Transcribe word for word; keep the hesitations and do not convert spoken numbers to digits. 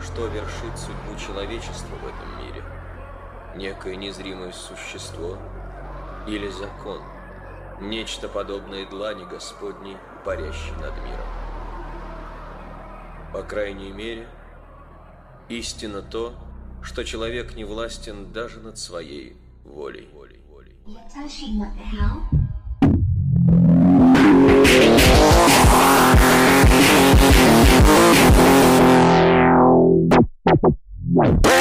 что вершит судьбу человечества в этом мире? Некое незримое существо или закон? Нечто подобное длани Господней, парящей над миром. По крайней мере, истинно то, что человек не властен даже над своей волей. What?